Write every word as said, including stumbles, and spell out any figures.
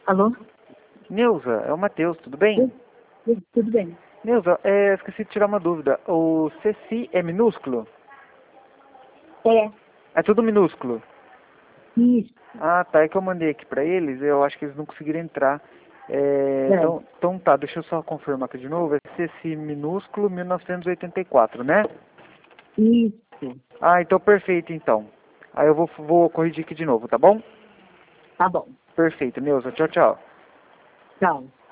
Alô? Neuza, é o Matheus, tudo bem? Tudo, tudo bem. Neuza, é, esqueci de tirar uma dúvida. O C C é minúsculo? É, É tudo minúsculo? isso. Ah, tá. É que eu mandei aqui pra eles, eu acho que eles não conseguiram entrar. É, É, então, então tá, deixa eu só confirmar aqui de novo. É C C minúsculo mil novecentos e oitenta e quatro, né? isso. Ah, então perfeito então. Aí eu vou, vou corrigir aqui de novo, tá bom? Tá bom. Perfeito, Neuza. Tchau, tchau. Tchau.